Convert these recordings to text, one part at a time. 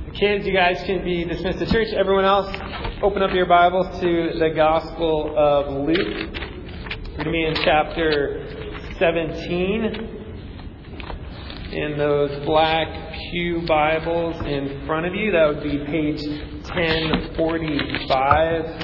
Kids, you guys can be dismissed to church. Everyone else, open up your Bibles to the Gospel of Luke. We're going to be in chapter 17. In those black pew Bibles in front of you, that would be page 1045.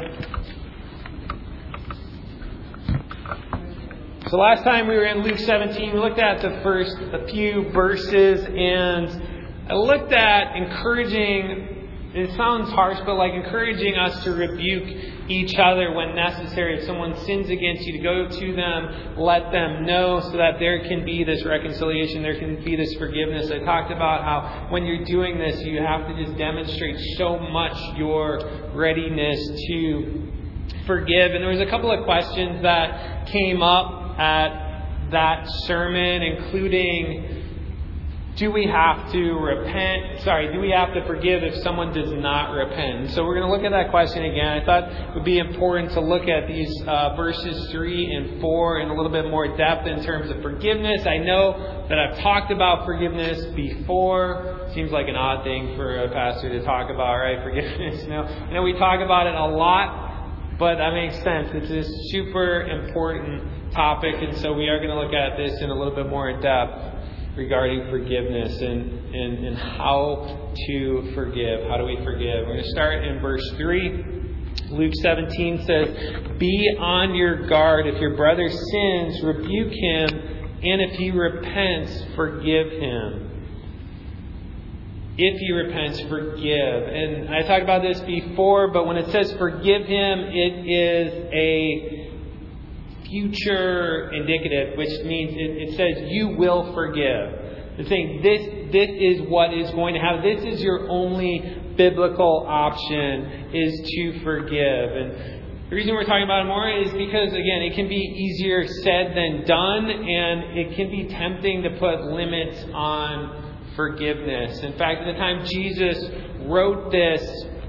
So last time we were in Luke 17, we looked at the first few verses, and I looked at encouraging, it sounds harsh, but like encouraging us to rebuke each other when necessary. If someone sins against you, to go to them, let them know so that there can be this reconciliation, there can be this forgiveness. I talked about how when you're doing this, you have to just demonstrate so much your readiness to forgive. And there was a couple of questions that came up at that sermon, including, do we have to forgive if someone does not repent? So we're going to look at that question again. I thought it would be important to look at these verses 3 and 4 in a little bit more depth in terms of forgiveness. I know that I've talked about forgiveness before. Seems like an odd thing for a pastor to talk about, right? Forgiveness. I know we talk about it a lot, but that makes sense. It's a super important topic, and so we are going to look at this in a little bit more depth regarding forgiveness and how to forgive. How do we forgive? We're going to start in verse 3. Luke 17 says, "Be on your guard. If your brother sins, rebuke him, and if he repents, forgive him." If he repents, forgive. And I talked about this before, but when it says forgive him, it is a future indicative, which means it says you will forgive. It's saying this is what is going to happen. This is your only biblical option, is to forgive. And the reason we're talking about it more is because, again, it can be easier said than done, and it can be tempting to put limits on forgiveness. In fact, at the time Jesus wrote this,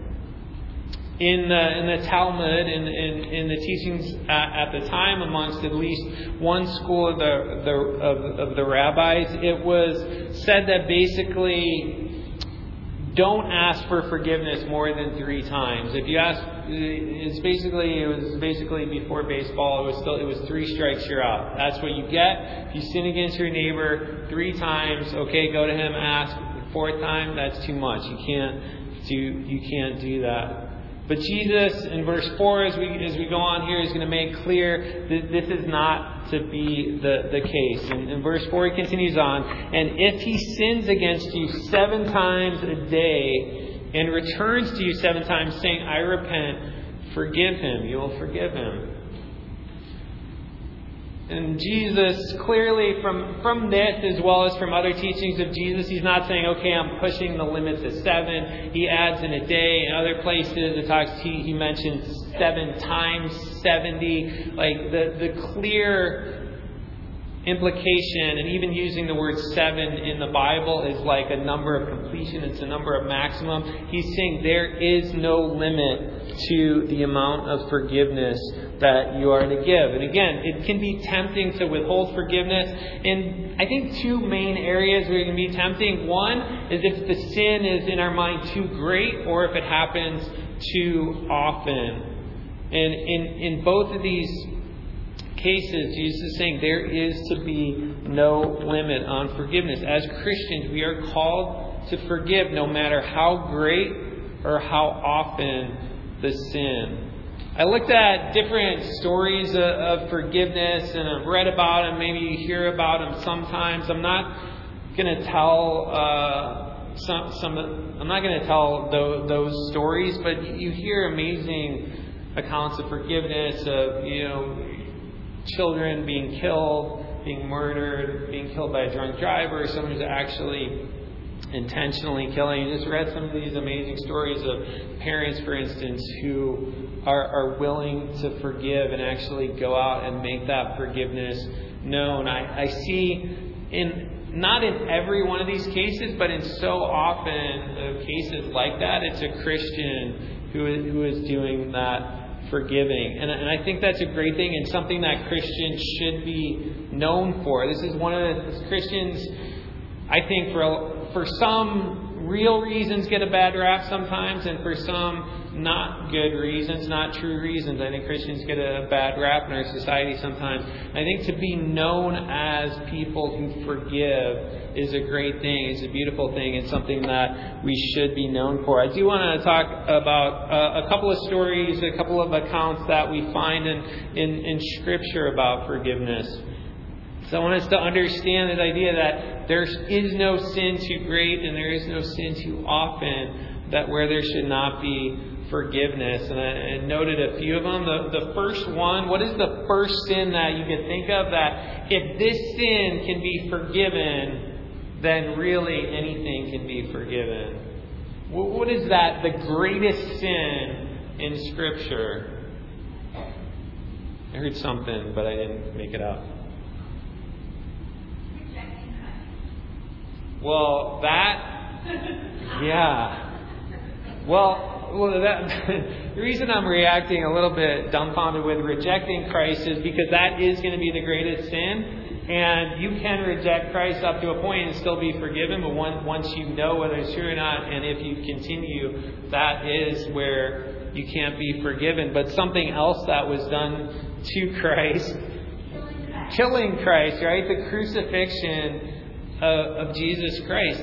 in the Talmud, in the teachings at the time, amongst at least one school of the rabbis, it was said that basically don't ask for forgiveness more than 3 times. If you ask, it was basically before baseball. It was 3 strikes, you're out. That's what you get. If you sin against your neighbor 3 times, okay, go to him, ask. 4th time, that's too much. You can't do that. But Jesus, in verse 4, as we go on here, is going to make clear that this is not to be the case. And in verse 4, he continues on, "And if he sins against you 7 times a day and returns to you 7 times, saying, 'I repent,' forgive him." You will forgive him. And Jesus, clearly from this, as well as from other teachings of Jesus, he's not saying, okay, I'm pushing the limit to 7. He adds in a day. In other places, he mentions 7 times 70. Like the clear implication, and even using the word 7 in the Bible is like a number of completion. It's a number of maximum. He's saying there is no limit to the amount of forgiveness that you are to give. And again, it can be tempting to withhold forgiveness. And I think 2 main areas where it can be tempting. One is if the sin is in our mind too great, or if it happens too often. And in both of these cases, Jesus is saying there is to be no limit on forgiveness. As Christians, we are called to forgive no matter how great or how often the sin. I looked at different stories of forgiveness, and I've read about them. Maybe you hear about them sometimes. I'm not going to tell I'm not going to tell those stories, but you hear amazing accounts of forgiveness of children being killed, being murdered, being killed by a drunk driver, someone who's actually intentionally killing. You just read some of these amazing stories of parents, for instance, who are willing to forgive and actually go out and make that forgiveness known. I see not in every one of these cases, but in so often of cases like that, it's a Christian who is doing that forgiving. And I think that's a great thing and something that Christians should be known for. This is one of the Christians, I think for some real reasons get a bad rap sometimes, and for some, not good reasons, not true reasons. I think Christians get a bad rap in our society sometimes. I think to be known as people who forgive is a great thing. It's a beautiful thing. It's something that we should be known for. I do want to talk about a couple of stories, a couple of accounts that we find in Scripture about forgiveness. So I want us to understand this idea that there is no sin too great and there is no sin too often, that where there should not be forgiveness. And I noted a few of them. The first one, what is the first sin that you can think of that if this sin can be forgiven, then really anything can be forgiven? What is that, the greatest sin in Scripture? I heard something, but I didn't make it up. Well, the reason I'm reacting a little bit dumbfounded with rejecting Christ is because that is going to be the greatest sin. And you can reject Christ up to a point and still be forgiven, but once you know whether it's true or not, and if you continue, that is where you can't be forgiven. But something else that was done to Christ, killing Christ, right? The crucifixion of Jesus Christ.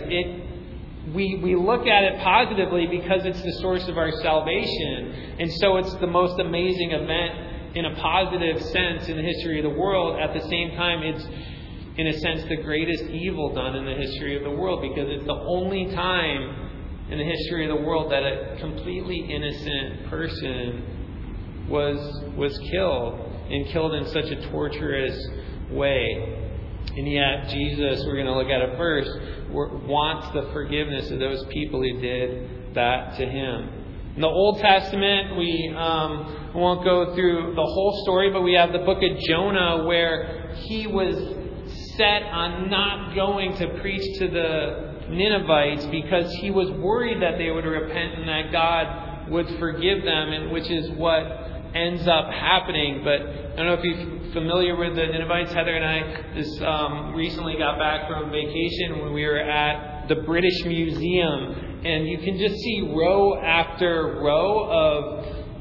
We look at it positively because it's the source of our salvation. And so it's the most amazing event in a positive sense in the history of the world. At the same time, it's, in a sense, the greatest evil done in the history of the world, because it's the only time in the history of the world that a completely innocent person was killed, and killed in such a torturous way. And yet Jesus, we're going to look at it first, wants the forgiveness of those people who did that to him. In the Old Testament, we won't go through the whole story, but we have the book of Jonah, where he was set on not going to preach to the Ninevites because he was worried that they would repent and that God would forgive them, and which is what ends up happening. But I don't know if you're familiar with the Ninevites. Heather and I recently got back from vacation when we were at the British Museum, and you can just see row after row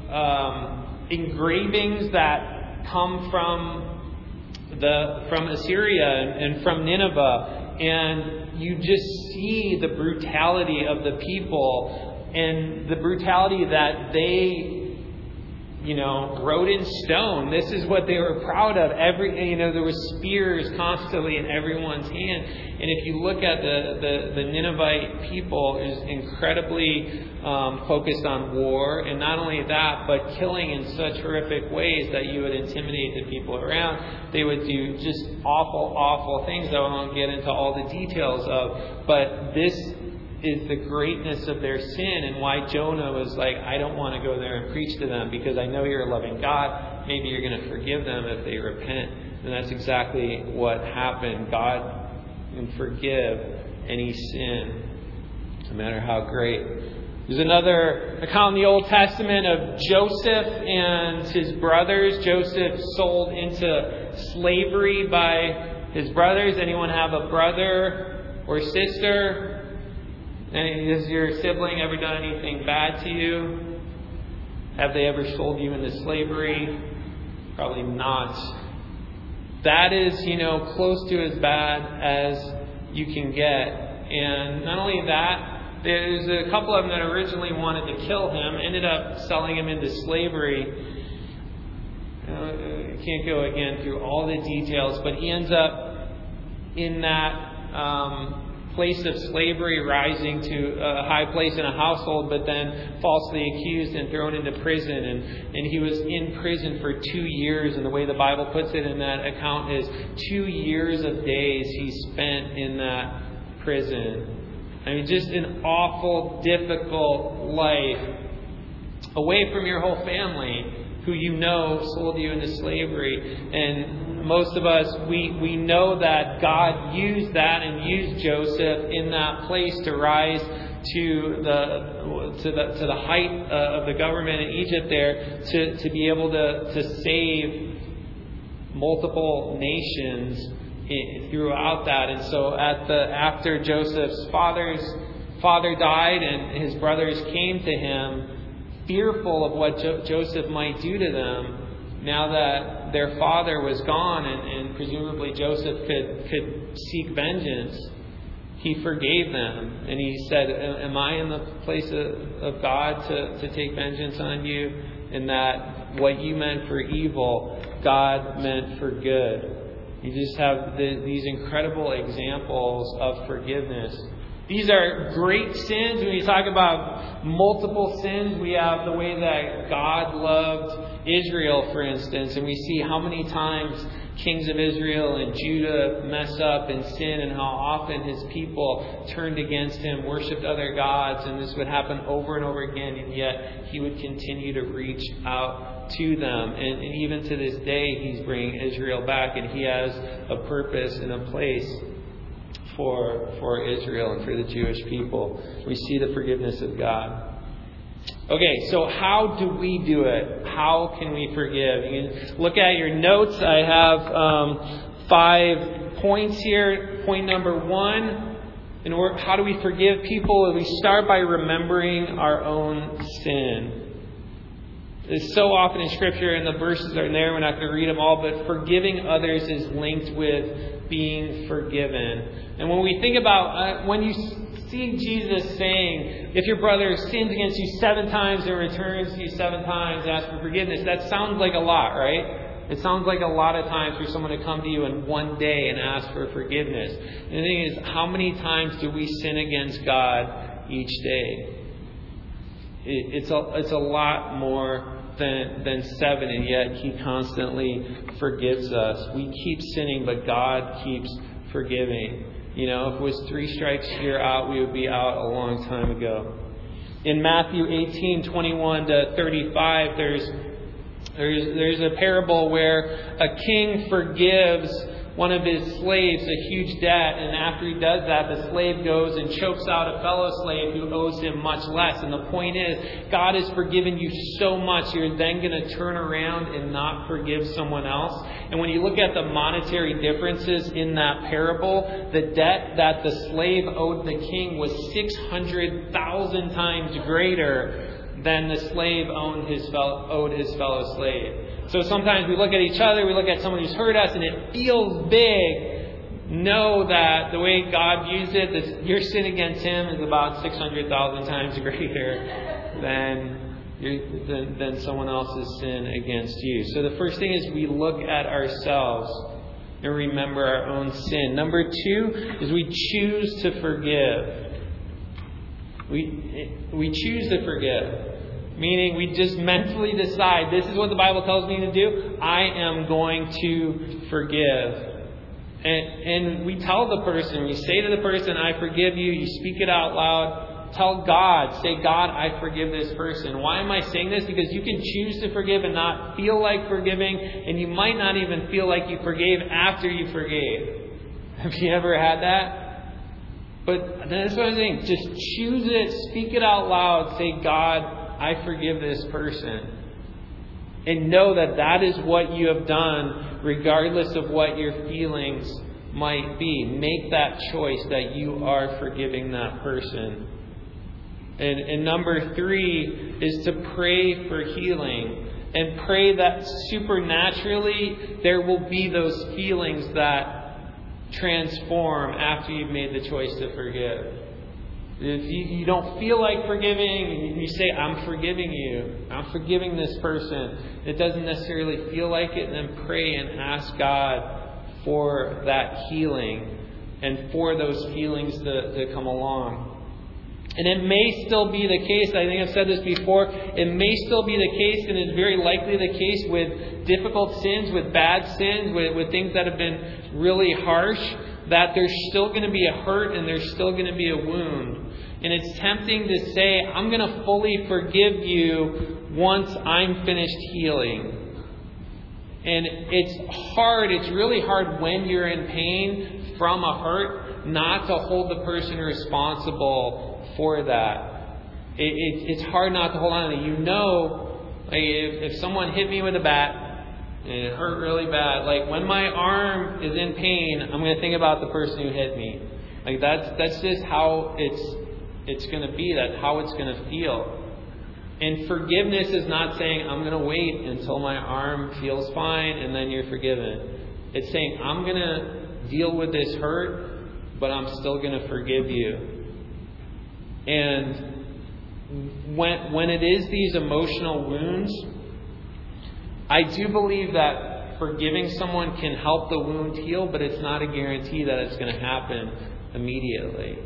of engravings that come from Assyria and from Nineveh, and you just see the brutality of the people and the brutality that they wrote in stone. This is what they were proud of. There was spears constantly in everyone's hand. And if you look at the Ninevite people, is incredibly focused on war, and not only that, but killing in such horrific ways that you would intimidate the people around. They would do just awful, awful things that I won't get into all the details of. But this is the greatness of their sin, and why Jonah was like, I don't want to go there and preach to them because I know you're a loving God. Maybe you're going to forgive them if they repent. And that's exactly what happened. God can forgive any sin, no matter how great. There's another account in the Old Testament of Joseph and his brothers. Joseph sold into slavery by his brothers. Anyone have a brother or sister? Has your sibling ever done anything bad to you? Have they ever sold you into slavery? Probably not. That is, close to as bad as you can get. And not only that, there's a couple of them that originally wanted to kill him, ended up selling him into slavery. I can't go again through all the details, but he ends up in that place of slavery, rising to a high place in a household, but then falsely accused and thrown into prison. And he was in prison for 2 years. And the way the Bible puts it in that account is 2 years of days he spent in that prison. I mean, just an awful, difficult life away from your whole family, who sold you into slavery. And most of us, we know that God used that and used Joseph in that place to rise to the height of the government in Egypt there, to be able to save multiple nations throughout that. And so after Joseph's father's father died and his brothers came to him, fearful of what Joseph might do to them, now that their father was gone and presumably Joseph could seek vengeance, he forgave them. And he said, am I in the place of God to take vengeance on you? And that what you meant for evil, God meant for good. You just have these incredible examples of forgiveness. These are great sins. When you talk about multiple sins, we have the way that God loved Israel, for instance, and we see how many times kings of Israel and Judah mess up and sin, and how often his people turned against him, worshipped other gods, and this would happen over and over again, and yet he would continue to reach out to them. And even to this day, he's bringing Israel back, and he has a purpose and a place for Israel and for the Jewish people. We see the forgiveness of God. Okay, so how do we do it? How can we forgive? You can look at your notes. I have 5 points here. Point number 1, how do we forgive people? We start by remembering our own sin. It's so often in Scripture, and the verses are there, we're not going to read them all, but forgiving others is linked with being forgiven. And when we think about, when you see Jesus saying, if your brother sins against you 7 times and returns to you 7 times, ask for forgiveness, that sounds like a lot, right? It sounds like a lot of times for someone to come to you in one day and ask for forgiveness. And the thing is, how many times do we sin against God each day? It's a lot more than 7, and yet He constantly forgives us. We keep sinning, but God keeps forgiving. You know, if it was 3 strikes, you're out, we would be out a long time ago. In Matthew 18:21-35, there's a parable where a king forgives one of his slaves a huge debt, and after he does that, the slave goes and chokes out a fellow slave who owes him much less. And the point is, God has forgiven you so much, you're then going to turn around and not forgive someone else. And when you look at the monetary differences in that parable, the debt that the slave owed the king was 600,000 times greater than the slave owed his fellow slave. So sometimes we look at each other, we look at someone who's hurt us, and it feels big. Know that the way God views it, that your sin against him is about 600,000 times greater than someone else's sin against you. So the first thing is we look at ourselves and remember our own sin. Number 2 is we choose to forgive. We choose to forgive. Meaning we just mentally decide, this is what the Bible tells me to do. I am going to forgive. And we tell the person, we say to the person, I forgive you. You speak it out loud. Tell God, say, God, I forgive this person. Why am I saying this? Because you can choose to forgive and not feel like forgiving. And you might not even feel like you forgave after you forgave. Have you ever had that? But that's what I'm saying. Just choose it. Speak it out loud. Say, God, I forgive this person. And know that that is what you have done, regardless of what your feelings might be. Make that choice that you are forgiving that person. And number 3 is to pray for healing. And pray that supernaturally there will be those feelings that transform after you've made the choice to forgive. If you don't feel like forgiving, you say, I'm forgiving you. I'm forgiving this person. It doesn't necessarily feel like it. And then pray and ask God for that healing and for those feelings to come along. And it may still be the case, I think I've said this before, it may still be the case, and it's very likely the case with difficult sins, with bad sins, with things that have been really harsh, that there's still going to be a hurt and there's still going to be a wound. And it's tempting to say, I'm going to fully forgive you once I'm finished healing. And it's hard, it's really hard when you're in pain from a hurt, not to hold the person responsible for that. It's hard not to hold on to it. You know, like if someone hit me with a bat, and it hurt really bad. Like when my arm is in pain, I'm going to think about the person who hit me. Like that's just how it's going to be. That's how it's going to feel. And forgiveness is not saying, I'm going to wait until my arm feels fine and then you're forgiven. It's saying, I'm going to deal with this hurt, but I'm still going to forgive you. And when it is these emotional wounds, I do believe that forgiving someone can help the wound heal, but it's not a guarantee that it's going to happen immediately.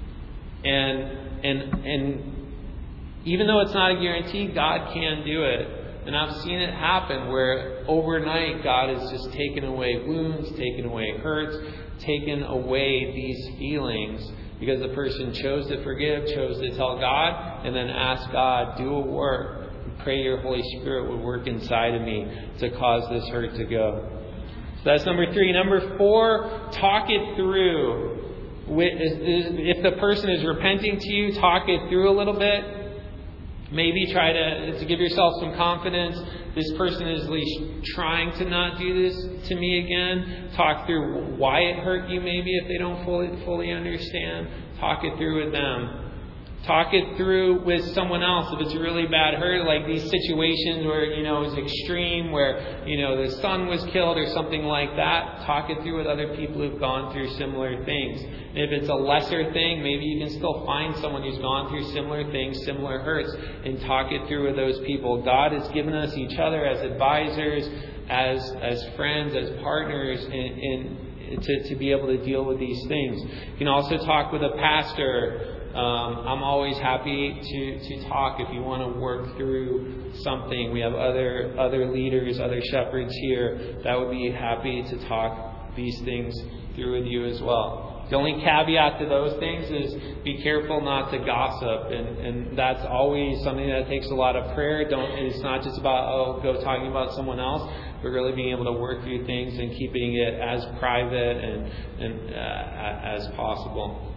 And even though it's not a guarantee, God can do it. And I've seen it happen where overnight God has just taken away wounds, taken away hurts, taken away these feelings because the person chose to forgive, chose to tell God, and then ask God, do a work. Pray your Holy Spirit would work inside of me to cause this hurt to go. So that's number 3. Number 4, talk it through. If the person is repenting to you, talk it through a little bit. Maybe try to give yourself some confidence. This person is at least trying to not do this to me again. Talk through why it hurt you maybe if they don't fully understand. Talk it through with them. Talk it through with someone else if it's a really bad hurt, like these situations where, it's extreme, where, the son was killed or something like that. Talk it through with other people who've gone through similar things. And if it's a lesser thing, maybe you can still find someone who's gone through similar things, similar hurts, and talk it through with those people. God has given us each other as advisors, as friends, as partners, to be able to deal with these things. You can also talk with a pastor. I'm always happy to talk if you want to work through something. We have other leaders, other shepherds here that would be happy to talk these things through with you as well. The only caveat to those things is be careful not to gossip, and that's always something that takes a lot of prayer. It's not just about go talking about someone else, but really being able to work through things and keeping it as private and as possible.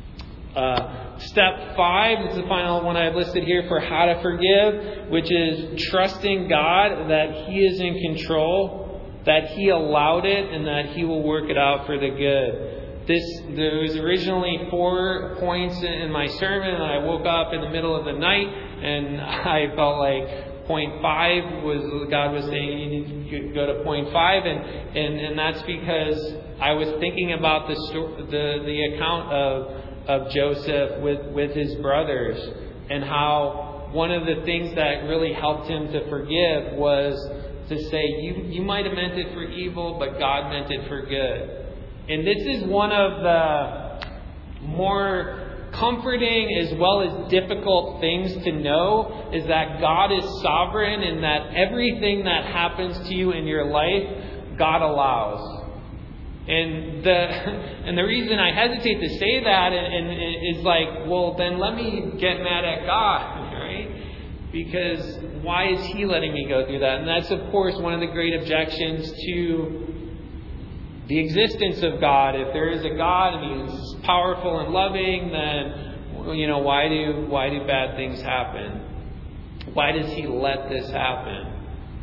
Step 5 is the final one I've listed here for how to forgive, which is trusting God that He is in control, that He allowed it, and that He will work it out for the good. There was originally 4 points in my sermon, and I woke up in the middle of the night, and I felt like point 5 was God was saying you need to go to point 5, and that's because I was thinking about the account of Joseph with his brothers, and how one of the things that really helped him to forgive was to say, you might have meant it for evil, but God meant it for good. And this is one of the more comforting as well as difficult things to know, is that God is sovereign and that everything that happens to you in your life, God allows. And the reason I hesitate to say that is like, well, then let me get mad at God, right? Because why is He letting me go through that? And that's, of course, one of the great objections to the existence of God. If there is a God and He's powerful and loving, then why do bad things happen? Why does He let this happen?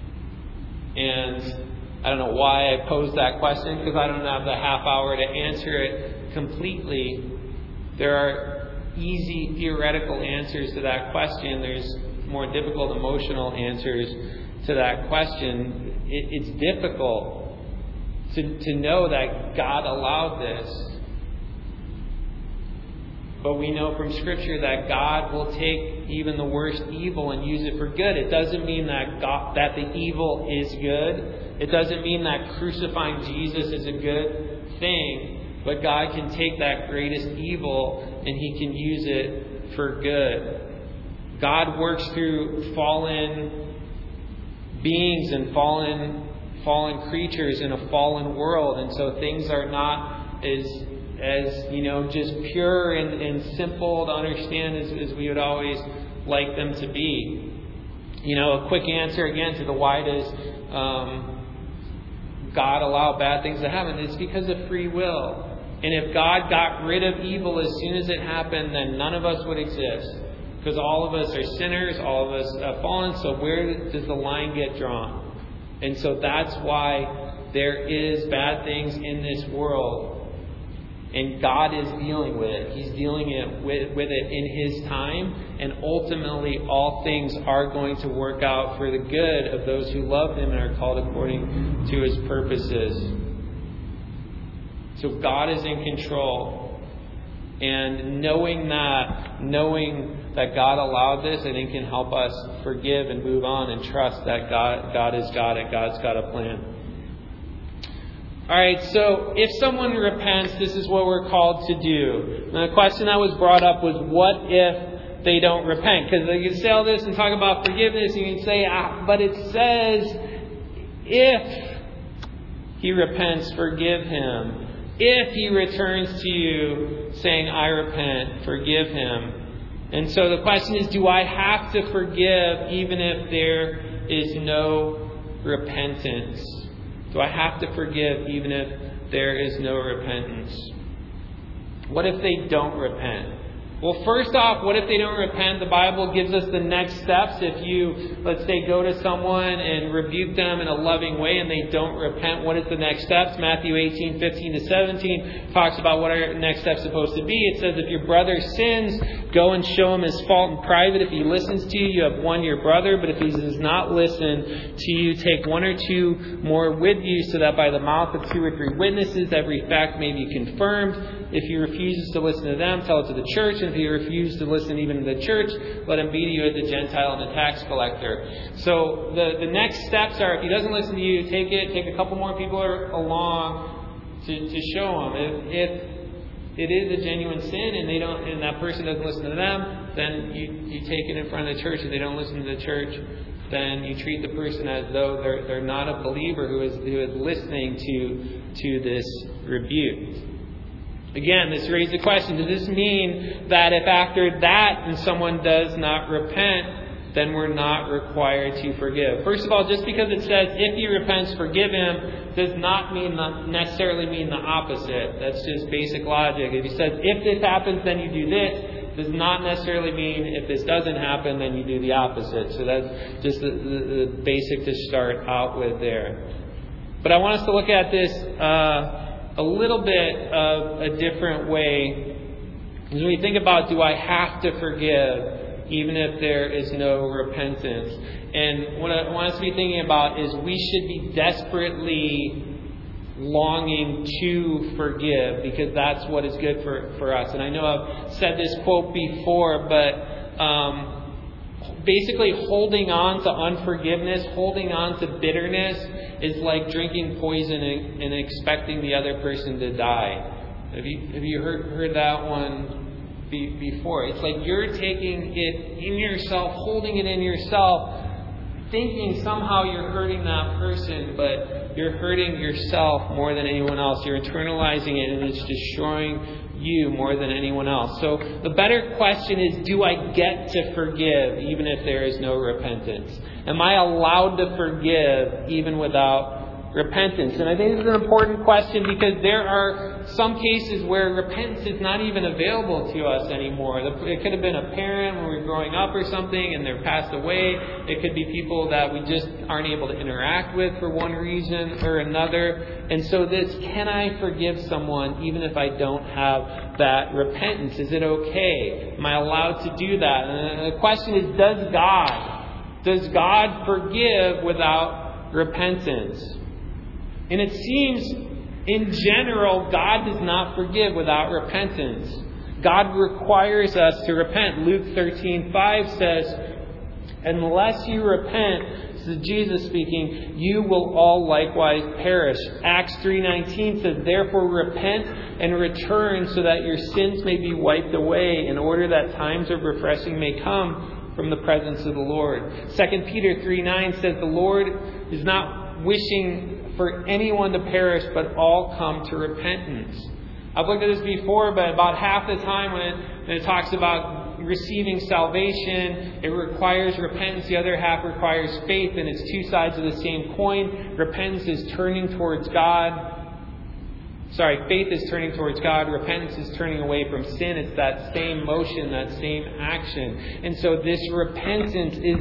And I don't know why I posed that question, because I don't have the half hour to answer it completely. There are easy theoretical answers to that question. There's more difficult emotional answers to that question. It's difficult to know that God allowed this. But we know from Scripture that God will take even the worst evil and use it for good. It doesn't mean that the evil is good. It doesn't mean that crucifying Jesus is a good thing. But God can take that greatest evil and He can use it for good. God works through fallen beings and fallen creatures in a fallen world. And so things are not as just pure and simple to understand as we would always like them to be. A quick answer again to the why does God allow bad things to happen? It's because of free will. And if God got rid of evil as soon as it happened, then none of us would exist. Because all of us are sinners, all of us have fallen, so where does the line get drawn? And so that's why there is bad things in this world. And God is dealing with it. He's dealing with it in His time. And ultimately, all things are going to work out for the good of those who love Him and are called according to His purposes. So God is in control. And knowing that God allowed this, I think can help us forgive and move on and trust that God has got it. God's got a plan. Alright, so if someone repents, this is what we're called to do. Now, the question that was brought up was, what if they don't repent? Because you can say all this and talk about forgiveness, you can say, but it says, if he repents, forgive him. If he returns to you saying, I repent, forgive him. And so the question is, do I have to forgive even if there is no repentance? Do I have to forgive even if there is no repentance? What if they don't repent? Well, first off, what if they don't repent? The Bible gives us the next steps. If you, let's say, go to someone and rebuke them in a loving way and they don't repent, what is the next steps? Matthew 18:15-17 talks about what our next step's supposed to be. It says, if your brother sins, go and show him his fault in private. If he listens to you, you have won your brother. But if he does not listen to you, take one or two more with you, so that by the mouth of 2 or 3 witnesses every fact may be confirmed. If he refuses to listen to them, tell it to the church. And if he refuses to listen even to the church, let him be to you as the Gentile and the tax collector. So the next steps are, if he doesn't listen to you, take a couple more people along to show him. If it is a genuine sin and that person doesn't listen to them, then you take it in front of the church. If they don't listen to the church, then you treat the person as though they're not a believer who is listening to this rebuke. Again, this raises the question, does this mean that if after that and someone does not repent, then we're not required to forgive? First of all, just because it says, if he repents, forgive him, does not necessarily mean the opposite. That's just basic logic. If he says, if this happens, then you do this, does not necessarily mean if this doesn't happen, then you do the opposite. So that's just the basic to start out with there. But I want us to look at this a little bit of a different way. When we think about, do I have to forgive even if there is no repentance? And what I want us to be thinking about is we should be desperately longing to forgive, because that's what is good for us. And I know I've said this quote before, but basically holding on to unforgiveness, holding on to bitterness, is like drinking poison and expecting the other person to die. Have you heard that one before? It's like you're taking it in yourself, holding it in yourself, thinking somehow you're hurting that person, but you're hurting yourself more than anyone else. You're internalizing it, and it's destroying you more than anyone else. So the better question is, do I get to forgive even if there is no repentance? Am I allowed to forgive even without repentance? And I think this is an important question, because there are some cases where repentance is not even available to us anymore. It could have been a parent when we were growing up or something and they're passed away. It could be people that we just aren't able to interact with for one reason or another. And so this, can I forgive someone even if I don't have that repentance? Is it okay? Am I allowed to do that? And the question is, does God forgive without repentance? And it seems, in general, God does not forgive without repentance. God requires us to repent. Luke 13:5 says, unless you repent, this is Jesus speaking, you will all likewise perish. Acts 3:19 says, therefore repent and return, so that your sins may be wiped away, in order that times of refreshing may come from the presence of the Lord. 2 Peter 3:9 says, the Lord is not wishing for anyone to perish, but all come to repentance. I've looked at this before, but about half the time when it talks about receiving salvation, it requires repentance. The other half requires faith, and it's two sides of the same coin. Repentance is turning towards God. Faith is turning towards God. Repentance is turning away from sin. It's that same motion, that same action. And so this repentance is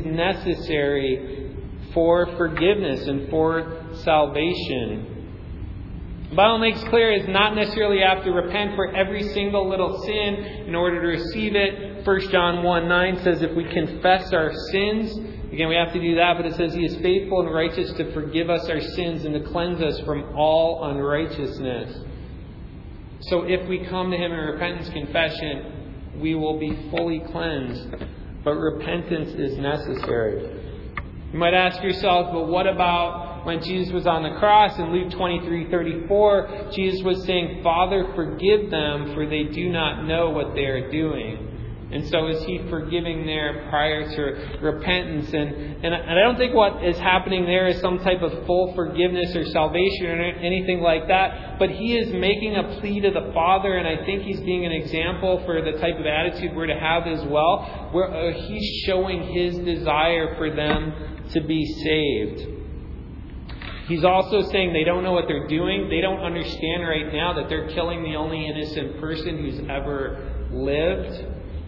necessary for forgiveness and for salvation. The Bible makes clear it's not necessarily have to repent for every single little sin in order to receive it. 1 John 1:9 says if we confess our sins, again, we have to do that, but it says He is faithful and righteous to forgive us our sins and to cleanse us from all unrighteousness. So if we come to Him in repentance, confession, we will be fully cleansed. But repentance is necessary. You might ask yourself, but what about when Jesus was on the cross in Luke 23:34, Jesus was saying, Father, forgive them, for they do not know what they are doing. And so is He forgiving there prior to repentance? And I don't think what is happening there is some type of full forgiveness or salvation or anything like that. But He is making a plea to the Father, and I think He's being an example for the type of attitude we're to have as well, where He's showing His desire for them to be saved. He's also saying they don't know what they're doing. They don't understand right now that they're killing the only innocent person who's ever lived.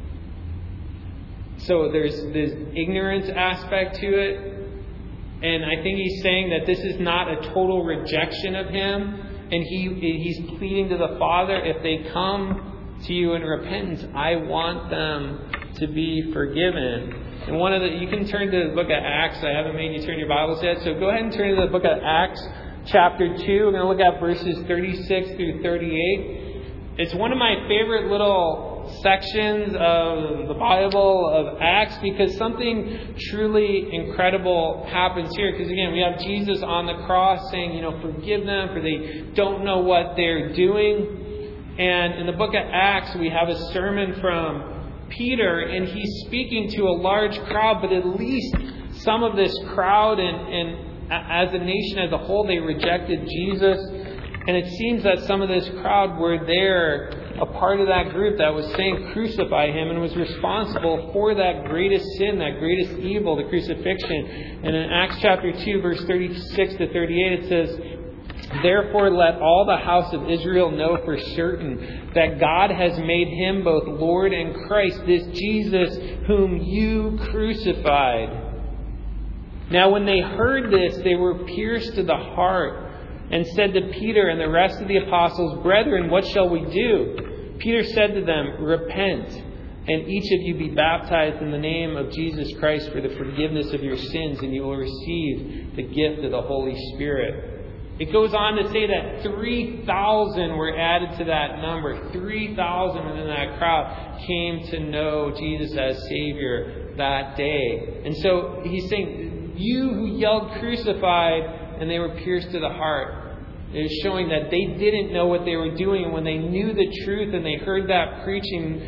So there's this ignorance aspect to it. And I think He's saying that this is not a total rejection of Him. And He's pleading to the Father, if they come to you in repentance, I want them to be forgiven. And you can turn to the book of Acts. I haven't made you turn your Bibles yet. So go ahead and turn to the book of Acts, chapter 2. We're going to look at verses 36 through 38. It's one of my favorite little sections of the Bible of Acts because something truly incredible happens here. Because again, we have Jesus on the cross saying, forgive them for they don't know what they're doing. And in the book of Acts, we have a sermon from Peter, and he's speaking to a large crowd, but at least some of this crowd and as a nation as a whole, they rejected Jesus. And it seems that some of this crowd were there, a part of that group that was saying crucify Him and was responsible for that greatest sin, that greatest evil, the crucifixion. And in Acts chapter 2, verse 36 to 38, it says, Therefore let all the house of Israel know for certain that God has made Him both Lord and Christ, this Jesus whom you crucified. Now when they heard this, they were pierced to the heart and said to Peter and the rest of the apostles, Brethren, what shall we do? Peter said to them, Repent, and each of you be baptized in the name of Jesus Christ for the forgiveness of your sins, and you will receive the gift of the Holy Spirit. It goes on to say that 3,000 were added to that number. 3,000 within that crowd came to know Jesus as Savior that day. And so He's saying, you who yelled crucified, and they were pierced to the heart. It was showing that they didn't know what they were doing. And when they knew the truth and they heard that preaching,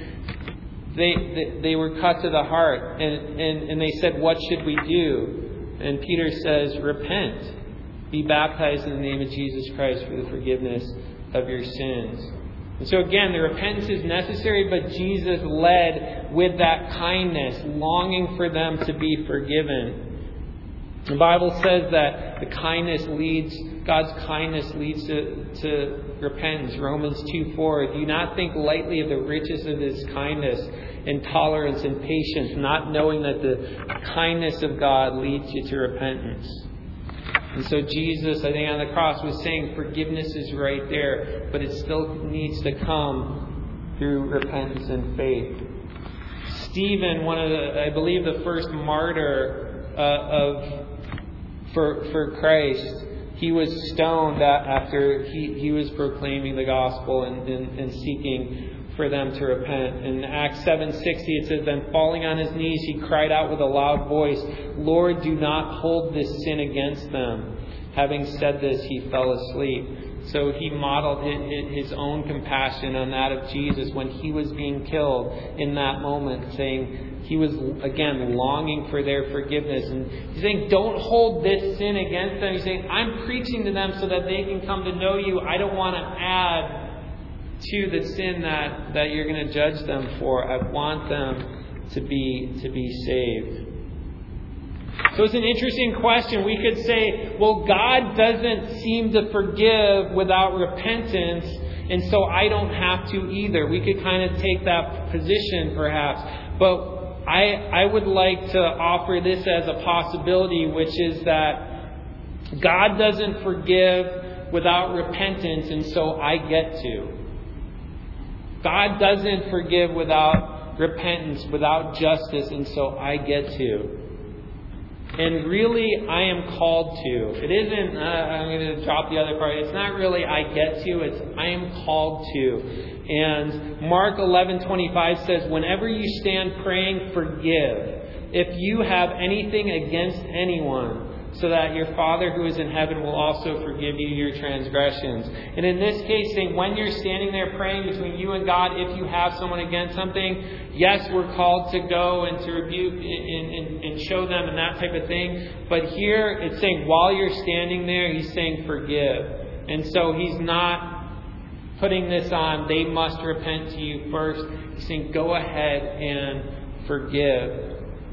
they were cut to the heart. And they said, what should we do? And Peter says, repent. Be baptized in the name of Jesus Christ for the forgiveness of your sins. And so again, the repentance is necessary, but Jesus led with that kindness, longing for them to be forgiven. The Bible says that God's kindness leads to repentance. Romans 2:4. Do not think lightly of the riches of His kindness and tolerance and patience, not knowing that the kindness of God leads you to repentance. And so Jesus, I think on the cross, was saying forgiveness is right there, but it still needs to come through repentance and faith. Stephen, I believe the first martyr for Christ, he was stoned after he was proclaiming the gospel and seeking for them to repent. In Acts 7:60 it says, Then falling on his knees he cried out with a loud voice, Lord, do not hold this sin against them. Having said this, he fell asleep. So he modeled his own compassion on that of Jesus when He was being killed in that moment, saying he was, again, longing for their forgiveness. And He's saying, don't hold this sin against them. He's saying, I'm preaching to them so that they can come to know You. I don't want to add to the sin that you're going to judge them for. I want them to be saved. So it's an interesting question. We could say, well, God doesn't seem to forgive without repentance, and so I don't have to either. We could kind of take that position perhaps. But I would like to offer this as a possibility, which is that God doesn't forgive without repentance, and so I get to. God doesn't forgive without repentance, without justice, and so I get to. And really, I am called to. It isn't, I'm going to drop the other part. It's not really I get to, it's I am called to. And Mark 11:25 says, whenever you stand praying, forgive if you have anything against anyone, so that your Father who is in heaven will also forgive you your transgressions. And in this case, saying when you're standing there praying between you and God, if you have someone against something, yes, we're called to go and to rebuke and show them and that type of thing. But here it's saying while you're standing there, he's saying forgive. And so he's not putting this on, they must repent to you first. He's saying go ahead and forgive.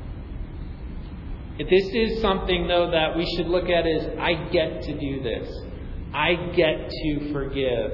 This is something, though, that we should look at as, I get to do this. I get to forgive.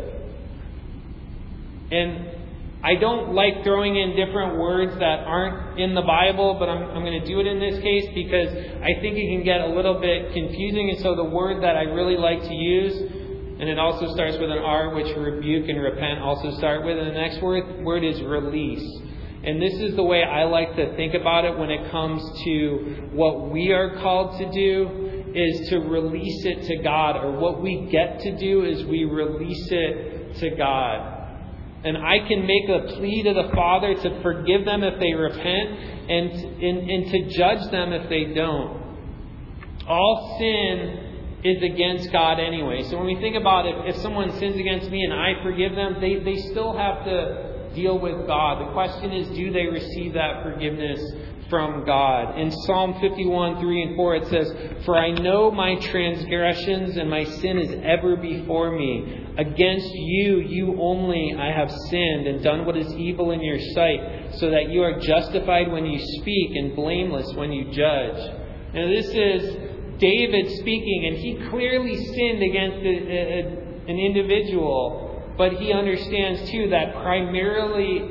And I don't like throwing in different words that aren't in the Bible, but I'm going to do it in this case because I think it can get a little bit confusing. And so the word that I really like to use, and it also starts with an R, which rebuke and repent also start with, and the next word is release. And this is the way I like to think about it when it comes to what we are called to do, is to release it to God. Or what we get to do is we release it to God. And I can make a plea to the Father to forgive them if they repent and to judge them if they don't. All sin is against God anyway. So when we think about it, if someone sins against me and I forgive them, they still have to deal with God. The question is, do they receive that forgiveness from God? In Psalm 51:3-4 it says, for I know my transgressions and my sin is ever before me. Against you, you only, I have sinned and done what is evil in your sight, so that you are justified when you speak and blameless when you judge. Now this is David speaking, and he clearly sinned against an individual. But he understands, too, that primarily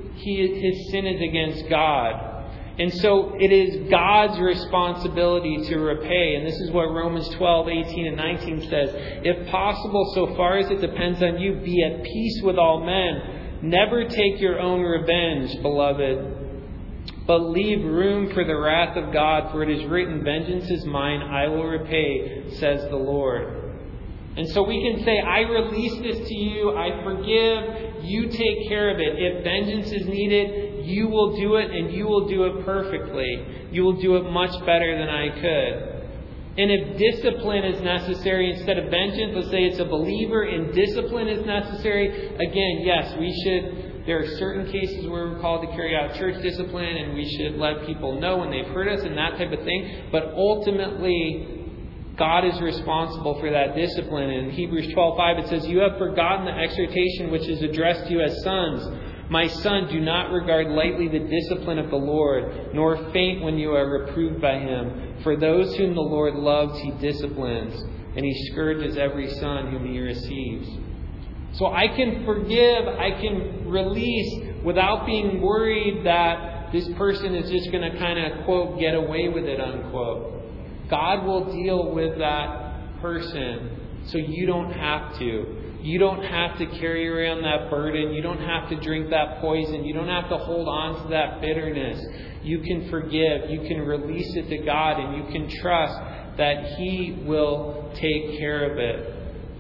his sin is against God. And so it is God's responsibility to repay. And this is what Romans 12:18-19 says. If possible, so far as it depends on you, be at peace with all men. Never take your own revenge, beloved, but leave room for the wrath of God. For it is written, vengeance is mine, I will repay, says the Lord. And so we can say, I release this to you, I forgive, you take care of it. If vengeance is needed, you will do it, and you will do it perfectly. You will do it much better than I could. And if discipline is necessary instead of vengeance, let's say it's a believer and discipline is necessary, again, yes, we should. There are certain cases where we're called to carry out church discipline, and we should let people know when they've hurt us and that type of thing. But ultimately, God is responsible for that discipline. In Hebrews 12:5 it says, you have forgotten the exhortation which is addressed to you as sons. My son, do not regard lightly the discipline of the Lord, nor faint when you are reproved by him. For those whom the Lord loves, he disciplines, and he scourges every son whom he receives. So I can forgive, I can release without being worried that this person is just going to kind of, quote, get away with it, unquote. God will deal with that person, so you don't have to. You don't have to carry around that burden. You don't have to drink that poison. You don't have to hold on to that bitterness. You can forgive. You can release it to God, and you can trust that He will take care of it.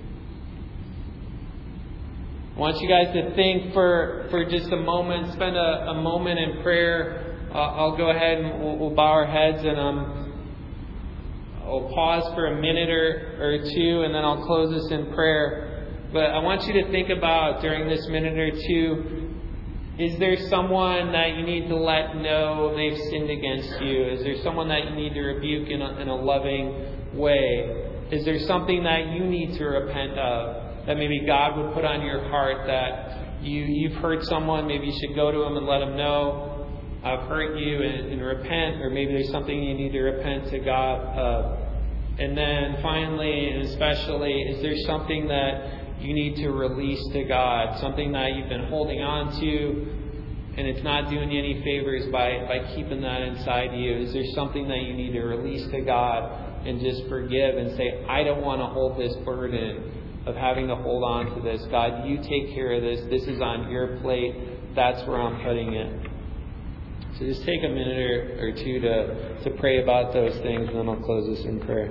I want you guys to think for just a moment, spend a moment in prayer. I'll go ahead and we'll bow our heads, and I'll pause for a minute or two, and then I'll close this in prayer. But I want you to think about, during this minute or two, is there someone that you need to let know they've sinned against you? Is there someone that you need to rebuke in a loving way? Is there something that you need to repent of, that maybe God would put on your heart, that you've hurt someone, maybe you should go to them and let them know, I've hurt you, and repent, or maybe there's something you need to repent to God of. And then finally, and especially, is there something that you need to release to God, something that you've been holding on to, and it's not doing you any favors by keeping that inside you? Is there something that you need to release to God and just forgive and say, I don't want to hold this burden of having to hold on to this. God, you take care of this. This is on your plate. That's where I'm putting it. So just take a minute or two to pray about those things, and then I'll close this in prayer.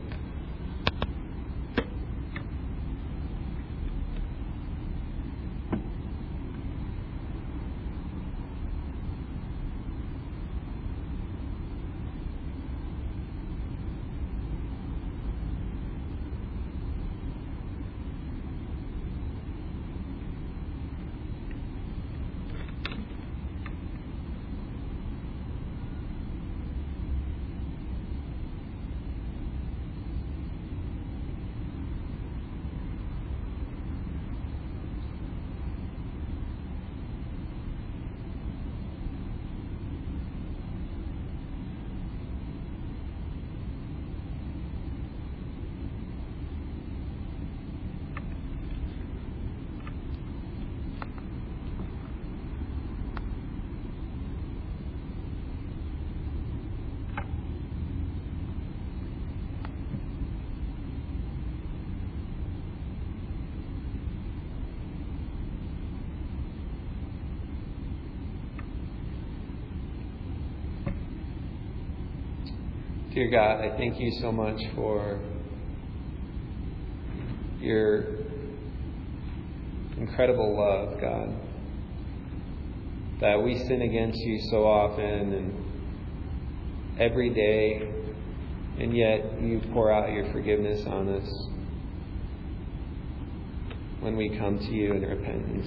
Dear God, I thank you so much for your incredible love, God. That we sin against you so often and every day, and yet you pour out your forgiveness on us when we come to you in repentance.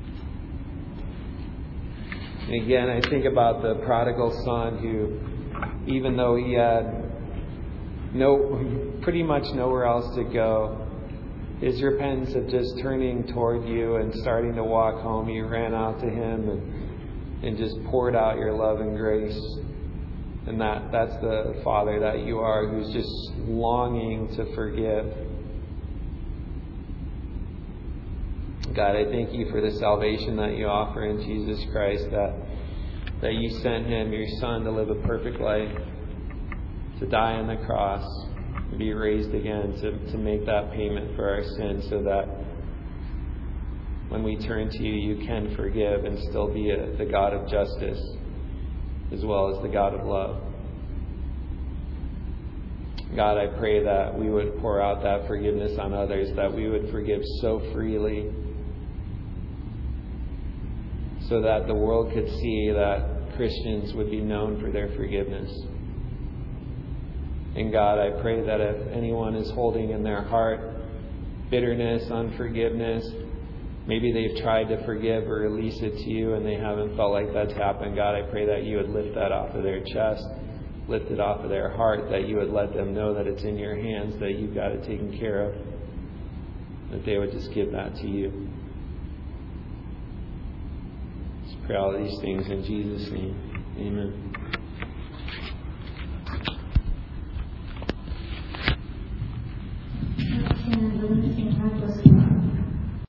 And again, I think about the prodigal son who, even though he had pretty much nowhere else to go, his repentance of just turning toward you and starting to walk home, you ran out to him and just poured out your love and grace. And that's the Father that you are, who's just longing to forgive. God, I thank you for the salvation that you offer in Jesus Christ, that you sent him, your Son, to live a perfect life, to die on the cross, to be raised again, to make that payment for our sins, so that when we turn to you, you can forgive and still be the God of justice as well as the God of love. God, I pray that we would pour out that forgiveness on others, that we would forgive so freely, so that the world could see that Christians would be known for their forgiveness. And God, I pray that if anyone is holding in their heart bitterness, unforgiveness, maybe they've tried to forgive or release it to you and they haven't felt like that's happened, God, I pray that you would lift that off of their chest, lift it off of their heart, that you would let them know that it's in your hands, that you've got it taken care of, that they would just give that to you. Pray all these things in Jesus' name. Amen.